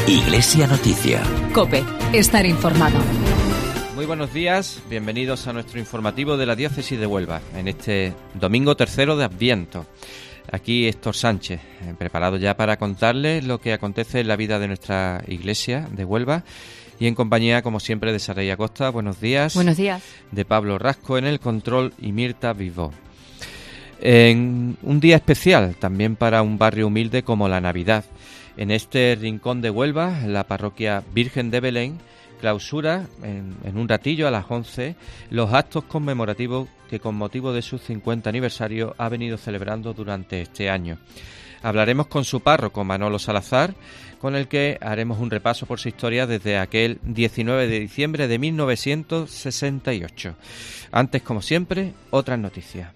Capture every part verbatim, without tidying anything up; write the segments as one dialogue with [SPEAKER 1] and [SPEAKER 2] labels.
[SPEAKER 1] Iglesia Noticia.
[SPEAKER 2] COPE. Estar informado.
[SPEAKER 3] Muy buenos días, bienvenidos a nuestro informativo de la Diócesis de Huelva, en este domingo tercero de Adviento. Aquí Héctor Sánchez, preparado ya para contarles lo que acontece en la vida de nuestra Iglesia de Huelva y en compañía, como siempre, de Saray Acosta. Buenos días.
[SPEAKER 2] Buenos días. De
[SPEAKER 3] Pablo Rasco en el control y Mirta Vivó. En un día especial también para un barrio humilde como la Navidad. En este rincón de Huelva, la parroquia Virgen de Belén clausura en, en un ratillo a las once los actos conmemorativos que con motivo de su cincuenta aniversario ha venido celebrando durante este año. Hablaremos con su párroco Manolo Salazar, con el que haremos un repaso por su historia desde aquel diecinueve de diciembre de mil novecientos sesenta y ocho. Antes, como siempre, otras noticias.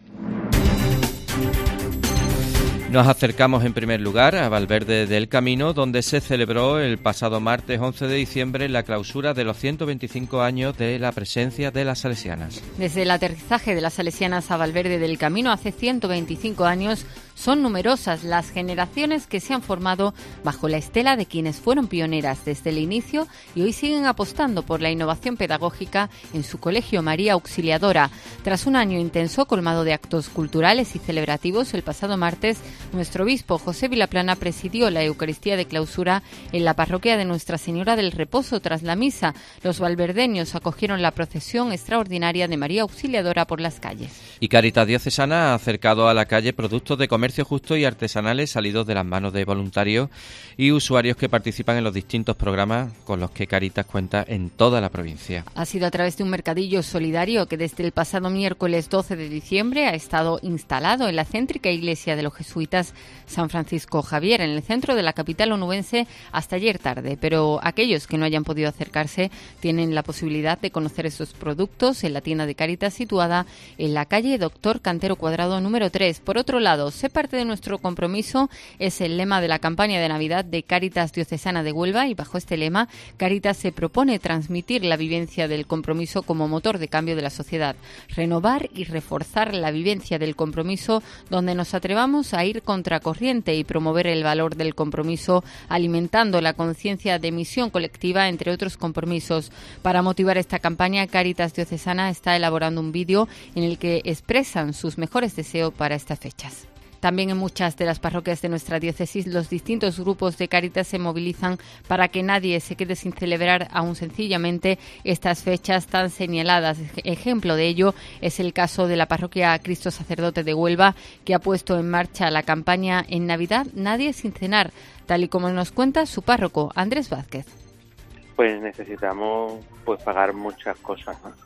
[SPEAKER 3] Nos acercamos en primer lugar a Valverde del Camino, donde se celebró el pasado martes once de diciembre la clausura de los ciento veinticinco años de la presencia de las salesianas.
[SPEAKER 2] Desde el aterrizaje de las salesianas a Valverde del Camino hace ciento veinticinco años, son numerosas las generaciones que se han formado bajo la estela de quienes fueron pioneras desde el inicio y hoy siguen apostando por la innovación pedagógica en su colegio María Auxiliadora. Tras un año intenso colmado de actos culturales y celebrativos, el pasado martes nuestro obispo José Vilaplana presidió la Eucaristía de clausura en la parroquia de Nuestra Señora del Reposo. Tras la misa, los valverdeños acogieron la procesión extraordinaria de María Auxiliadora por las calles.
[SPEAKER 3] Y Cáritas Diocesana ha acercado a la calle productos de comercio justo y artesanales salidos de las manos de voluntarios y usuarios que participan en los distintos programas con los que Cáritas cuenta en toda la provincia.
[SPEAKER 2] Ha sido a través de un mercadillo solidario que desde el pasado miércoles doce de diciembre ha estado instalado en la céntrica iglesia de los jesuitas San Francisco Javier, en el centro de la capital onubense, hasta ayer tarde. Pero aquellos que no hayan podido acercarse tienen la posibilidad de conocer esos productos en la tienda de Cáritas situada en la calle Doctor Cantero Cuadrado número tres. Por otro lado, sé parte de nuestro compromiso es el lema de la campaña de Navidad de Cáritas Diocesana de Huelva, y bajo este lema Cáritas se propone transmitir la vivencia del compromiso como motor de cambio de la sociedad, renovar y reforzar la vivencia del compromiso donde nos atrevamos a ir contracorriente y promover el valor del compromiso, alimentando la conciencia de misión colectiva, entre otros compromisos. Para motivar esta campaña, Cáritas Diocesana está elaborando un vídeo en el que expresan sus mejores deseos para estas fechas. También en muchas de las parroquias de nuestra diócesis, los distintos grupos de Cáritas se movilizan para que nadie se quede sin celebrar aún sencillamente estas fechas tan señaladas. Ejemplo de ello es el caso de la parroquia Cristo Sacerdote de Huelva, que ha puesto en marcha la campaña En Navidad Nadie sin cenar, tal y como nos cuenta su párroco, Andrés Vázquez.
[SPEAKER 4] Pues necesitamos pues pagar muchas cosas, ¿no?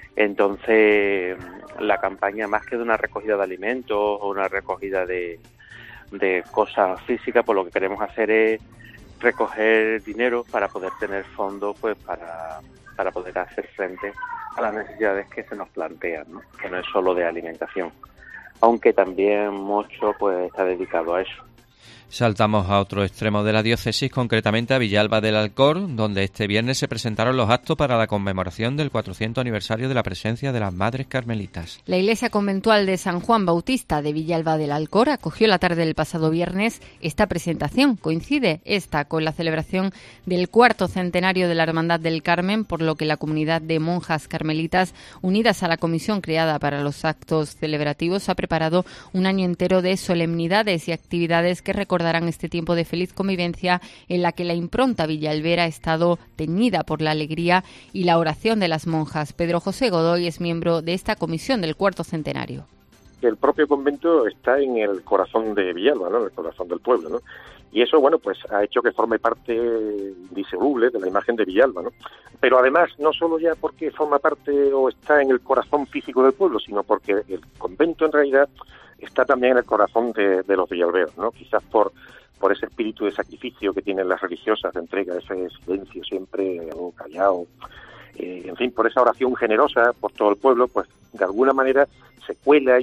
[SPEAKER 4] Entonces, la campaña, más que de una recogida de alimentos o una recogida de, de cosas físicas, pues lo que queremos hacer es recoger dinero para poder tener fondos, pues para, para poder hacer frente a las necesidades que se nos plantean, ¿no? Que no es solo de alimentación, aunque también mucho pues está dedicado a eso.
[SPEAKER 3] Saltamos a otro extremo de la diócesis, concretamente a Villalba del Alcor, donde este viernes se presentaron los actos para la conmemoración del cuatrocientos aniversario de la presencia de las Madres Carmelitas.
[SPEAKER 2] La iglesia conventual de San Juan Bautista de Villalba del Alcor acogió la tarde del pasado viernes esta presentación. Coincide esta con la celebración del cuarto centenario de la Hermandad del Carmen, por lo que la comunidad de monjas carmelitas, unidas a la comisión creada para los actos celebrativos, ha preparado un año entero de solemnidades y actividades que recordarán este tiempo de feliz convivencia en la que la impronta villalbera ha estado teñida por la alegría y la oración de las monjas. Pedro José Godoy es miembro de esta comisión del cuarto centenario.
[SPEAKER 5] El propio convento está en el corazón de Villalba, ¿no? En el corazón del pueblo, ¿no? Y eso, bueno, pues ha hecho que forme parte indisoluble de la imagen de Villalba, ¿no? Pero además, no solo ya porque forma parte o está en el corazón físico del pueblo, sino porque el convento en realidad está también en el corazón de, de los villalberos, ¿no? Quizás por por ese espíritu de sacrificio que tienen las religiosas, de entrega, ese silencio siempre, algo callado, eh, en fin, por esa oración generosa por todo el pueblo, pues de alguna manera se cuela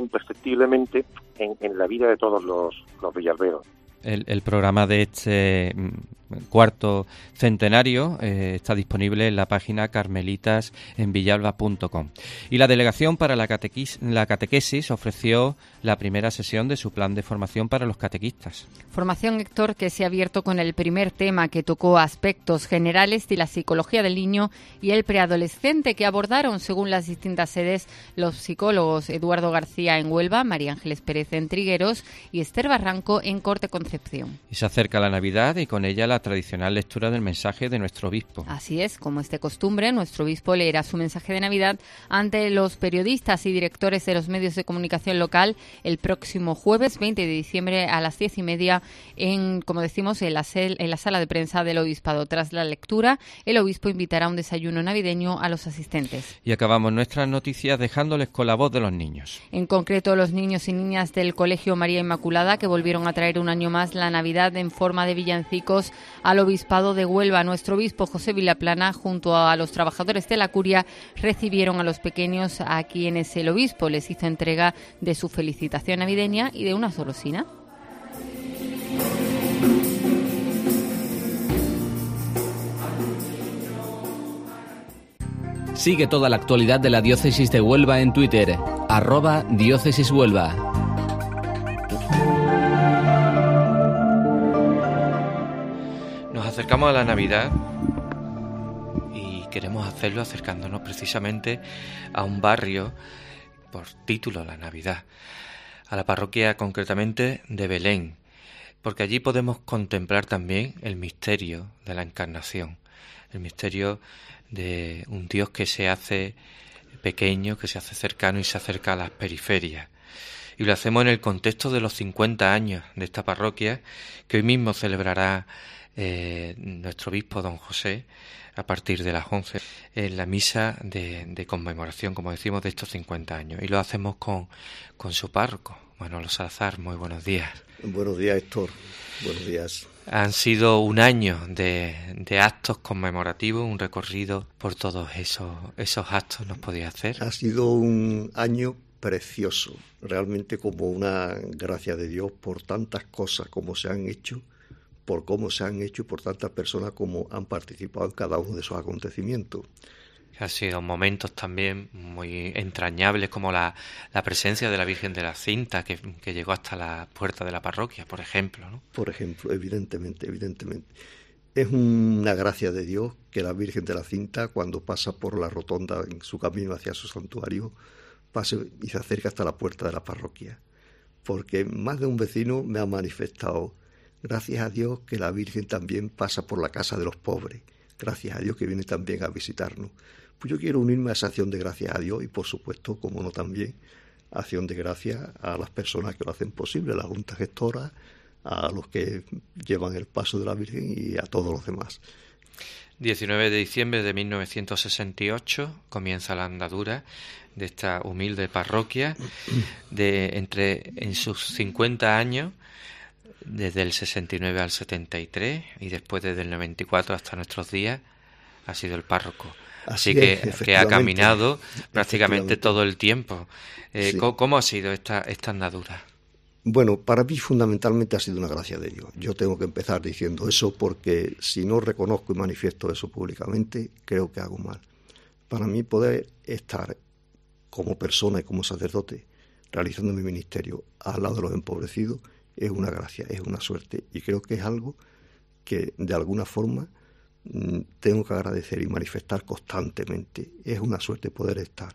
[SPEAKER 5] imperceptiblemente en, en la vida de todos los, los villalberos.
[SPEAKER 3] El, el programa de este cuarto centenario eh, está disponible en la página carmelitas en villalba punto com. Y la Delegación para la, catequis, la Catequesis ofreció la primera sesión de su plan de formación para los catequistas.
[SPEAKER 2] Formación, Héctor, que se ha abierto con el primer tema, que tocó aspectos generales de la psicología del niño y el preadolescente, que abordaron, según las distintas sedes, los psicólogos Eduardo García en Huelva, María Ángeles Pérez en Trigueros y Esther Barranco en Corte Concepción.
[SPEAKER 3] Y se acerca la Navidad y con ella la tradicional lectura del mensaje de nuestro obispo.
[SPEAKER 2] Así es, como es de costumbre, nuestro obispo leerá su mensaje de Navidad ante los periodistas y directores de los medios de comunicación local el próximo jueves veinte de diciembre a las diez y media en, como decimos, en la, cel, en la sala de prensa del obispado. Tras la lectura, el obispo invitará a un desayuno navideño a los asistentes.
[SPEAKER 3] Y acabamos nuestras noticias dejándoles con la voz de los niños.
[SPEAKER 2] En concreto, los niños y niñas del Colegio María Inmaculada, que volvieron a traer un año más la Navidad en forma de villancicos al obispado de Huelva. Nuestro obispo José Vilaplana, junto a los trabajadores de la curia, recibieron a los pequeños, a quienes el obispo les hizo entrega de su felicitación navideña y de una golosina.
[SPEAKER 1] Sigue toda la actualidad de la Diócesis de Huelva en Twitter, arroba Diócesis Huelva.
[SPEAKER 3] Nos acercamos a la Navidad y queremos hacerlo acercándonos precisamente a un barrio por título La Navidad, a la parroquia concretamente de Belén, porque allí podemos contemplar también el misterio de la Encarnación, el misterio de un Dios que se hace pequeño, que se hace cercano y se acerca a las periferias. Y lo hacemos en el contexto de los cincuenta años de esta parroquia, que hoy mismo celebrará eh, nuestro obispo don José a partir de las once en la misa de, de conmemoración, como decimos, de estos cincuenta años. Y lo hacemos con, con su párroco, Manolo Salazar. Muy buenos días.
[SPEAKER 6] Buenos días, Héctor. Buenos días.
[SPEAKER 3] Han sido un año de, de actos conmemorativos, un recorrido por todos esos, esos actos. ¿Nos podía hacer?
[SPEAKER 6] Ha sido un año precioso, realmente como una gracia de Dios por tantas cosas como se han hecho, por cómo se han hecho y por tantas personas como han participado en cada uno de esos acontecimientos.
[SPEAKER 3] Han sido momentos también muy entrañables, como la, la presencia de la Virgen de la Cinta, que, que llegó hasta la puerta de la parroquia, por ejemplo, ¿no?
[SPEAKER 6] Por ejemplo, evidentemente, evidentemente. Es una gracia de Dios que la Virgen de la Cinta, cuando pasa por la rotonda en su camino hacia su santuario, pase y se acerca hasta la puerta de la parroquia. Porque más de un vecino me ha manifestado, gracias a Dios que la Virgen también pasa por la casa de los pobres, gracias a Dios que viene también a visitarnos. Pues yo quiero unirme a esa acción de gracias a Dios y, por supuesto, como no también, acción de gracias a las personas que lo hacen posible, a la Junta Gestora, a los que llevan el paso de la Virgen y a todos los demás.
[SPEAKER 3] diecinueve de diciembre de mil novecientos sesenta y ocho comienza la andadura de esta humilde parroquia de entre en sus cincuenta años, desde el sesenta y nueve al setenta y tres y después desde el noventa y cuatro hasta nuestros días ha sido el párroco. Así, Así que, es, que ha caminado prácticamente todo el tiempo. Eh, sí. ¿cómo, ¿Cómo ha sido esta, esta andadura?
[SPEAKER 6] Bueno, para mí fundamentalmente ha sido una gracia de Dios. Yo tengo que empezar diciendo eso porque si no reconozco y manifiesto eso públicamente, creo que hago mal. Para mí poder estar como persona y como sacerdote realizando mi ministerio al lado de los empobrecidos es una gracia, es una suerte y creo que es algo que de alguna forma tengo que agradecer y manifestar constantemente. Es una suerte poder estar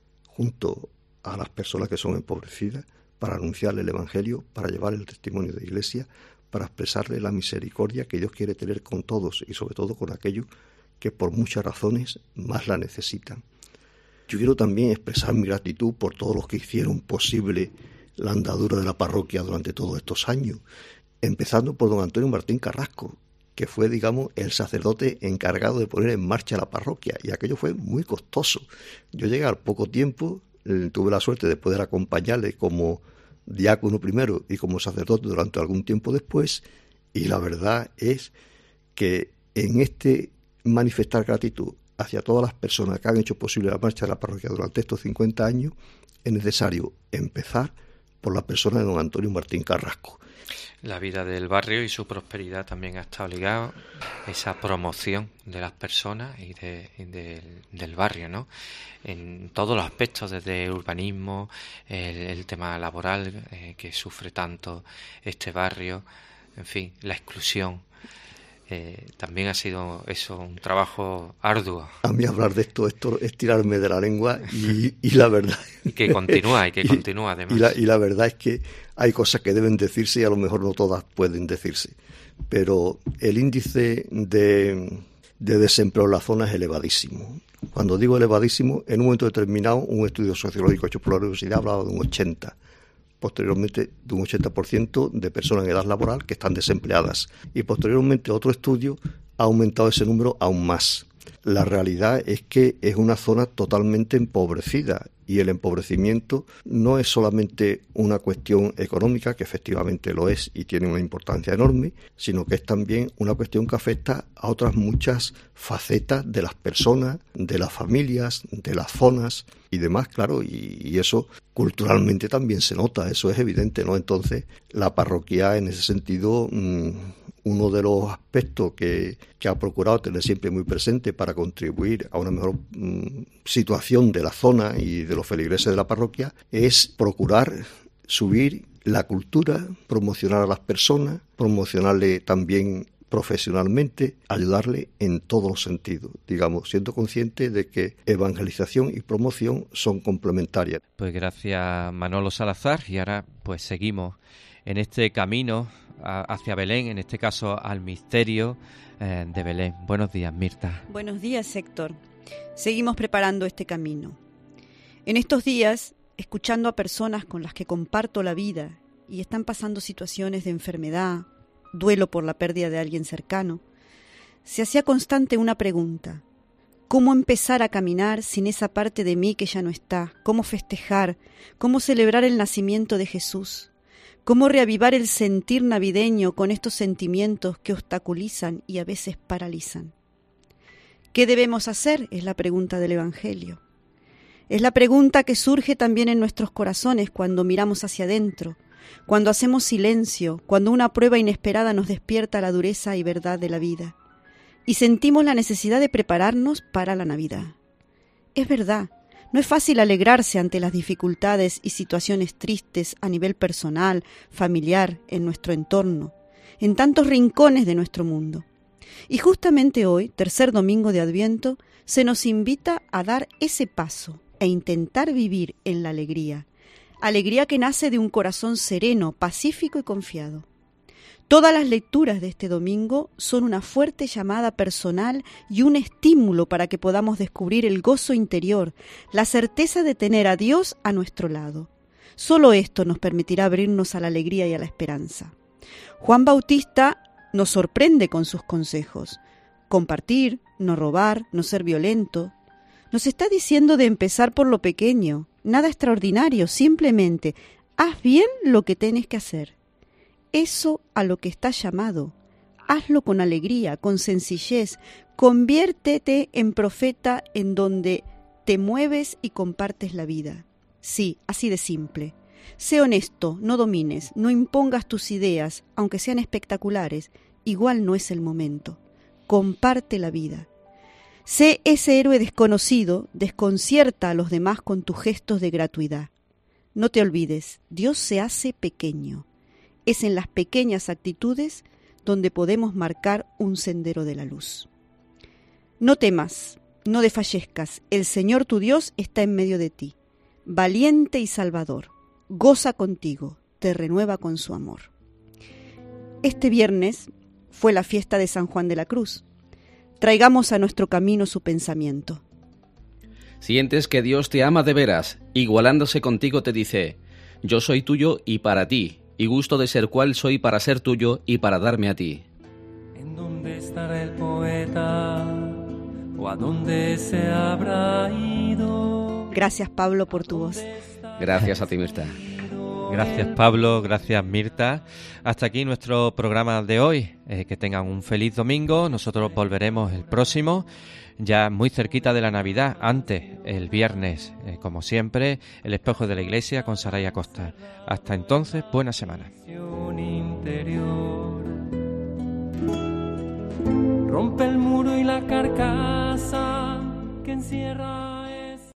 [SPEAKER 6] junto a las personas que son empobrecidas para anunciarle el Evangelio, para llevar el testimonio de la Iglesia, para expresarle la misericordia que Dios quiere tener con todos y sobre todo con aquellos que por muchas razones más la necesitan. Yo quiero también expresar mi gratitud por todos los que hicieron posible la andadura de la parroquia durante todos estos años, empezando por don Antonio Martín Carrasco, que fue, digamos, el sacerdote encargado de poner en marcha la parroquia, y aquello fue muy costoso. Yo llegué al poco tiempo, eh, tuve la suerte de poder acompañarle como diácono primero y como sacerdote durante algún tiempo después, y la verdad es que en este manifestar gratitud hacia todas las personas que han hecho posible la marcha de la parroquia durante estos cincuenta años, es necesario empezar por la persona de don Antonio Martín Carrasco.
[SPEAKER 3] La vida del barrio y su prosperidad también ha estado ligado a esa promoción de las personas y, de, y de, del barrio, ¿no? En todos los aspectos, desde el urbanismo, el, el tema laboral eh, que sufre tanto este barrio, en fin, la exclusión. Eh, también ha sido eso un trabajo arduo.
[SPEAKER 6] A mí hablar de esto, esto es tirarme de la lengua y, y la verdad...
[SPEAKER 3] Y que continúa, y que y, continúa además.
[SPEAKER 6] Y la, y la verdad es que hay cosas que deben decirse y a lo mejor no todas pueden decirse. Pero el índice de, de desempleo en la zona es elevadísimo. Cuando digo elevadísimo, en un momento determinado, un estudio sociológico hecho por la universidad hablaba de un ochenta por ciento. Posteriormente de un ochenta por ciento de personas en edad laboral que están desempleadas. Y posteriormente otro estudio ha aumentado ese número aún más. La realidad es que es una zona totalmente empobrecida y el empobrecimiento no es solamente una cuestión económica, que efectivamente lo es y tiene una importancia enorme, sino que es también una cuestión que afecta a otras muchas facetas de las personas, de las familias, de las zonas y demás, claro, y, y eso culturalmente también se nota, eso es evidente, ¿no? Entonces, la parroquia en ese sentido... Mmm, uno de los aspectos que, que ha procurado tener siempre muy presente para contribuir a una mejor mmm, situación de la zona y de los feligreses de la parroquia es procurar subir la cultura, promocionar a las personas, promocionarle también profesionalmente, ayudarle en todos los sentidos, digamos, siendo consciente de que evangelización y promoción son complementarias.
[SPEAKER 3] Pues gracias, Manolo Salazar, y ahora pues seguimos en este camino hacia Belén, en este caso al misterio eh, de Belén. Buenos días, Mirta.
[SPEAKER 7] Buenos días, Héctor. Seguimos preparando este camino. En estos días, escuchando a personas con las que comparto la vida y están pasando situaciones de enfermedad, duelo por la pérdida de alguien cercano, se hacía constante una pregunta: ¿cómo empezar a caminar sin esa parte de mí que ya no está? ¿Cómo festejar? ¿Cómo celebrar el nacimiento de Jesús? ¿Cómo reavivar el sentir navideño con estos sentimientos que obstaculizan y a veces paralizan? ¿Qué debemos hacer? Es la pregunta del Evangelio. Es la pregunta que surge también en nuestros corazones cuando miramos hacia adentro, cuando hacemos silencio, cuando una prueba inesperada nos despierta la dureza y verdad de la vida, y sentimos la necesidad de prepararnos para la Navidad. Es verdad. No es fácil alegrarse ante las dificultades y situaciones tristes a nivel personal, familiar, en nuestro entorno, en tantos rincones de nuestro mundo. Y justamente hoy, tercer domingo de Adviento, se nos invita a dar ese paso e intentar vivir en la alegría, alegría que nace de un corazón sereno, pacífico y confiado. Todas las lecturas de este domingo son una fuerte llamada personal y un estímulo para que podamos descubrir el gozo interior, la certeza de tener a Dios a nuestro lado. Solo esto nos permitirá abrirnos a la alegría y a la esperanza. Juan Bautista nos sorprende con sus consejos: compartir, no robar, no ser violento. Nos está diciendo de empezar por lo pequeño, nada extraordinario, simplemente haz bien lo que tienes que hacer. Eso a lo que estás llamado, hazlo con alegría, con sencillez, conviértete en profeta en donde te mueves y compartes la vida. Sí, así de simple. Sé honesto, no domines, no impongas tus ideas, aunque sean espectaculares, igual no es el momento. Comparte la vida. Sé ese héroe desconocido, desconcierta a los demás con tus gestos de gratuidad. No te olvides, Dios se hace pequeño. Es en las pequeñas actitudes donde podemos marcar un sendero de la luz. No temas, no desfallezcas, el Señor tu Dios está en medio de ti, valiente y salvador, goza contigo, te renueva con su amor. Este viernes fue la fiesta de San Juan de la Cruz. Traigamos a nuestro camino su pensamiento.
[SPEAKER 1] Sientes que Dios te ama de veras, igualándose contigo te dice: yo soy tuyo y para ti, y gusto de ser cual soy para ser tuyo y para darme a ti.
[SPEAKER 8] ¿En dónde estará el poeta? ¿O a dónde se habrá ido?
[SPEAKER 7] Gracias, Pablo, por tu voz.
[SPEAKER 1] Gracias a ti, Mirta.
[SPEAKER 3] Gracias, Pablo, gracias, Mirta. Hasta aquí nuestro programa de hoy. Eh, que tengan un feliz domingo. Nosotros volveremos el próximo, ya muy cerquita de la Navidad, antes, el viernes, eh, como siempre, El Espejo de la Iglesia con Saray Acosta. Hasta entonces, buena semana.
[SPEAKER 8] interior. Rompe el muro y la carcasa que encierra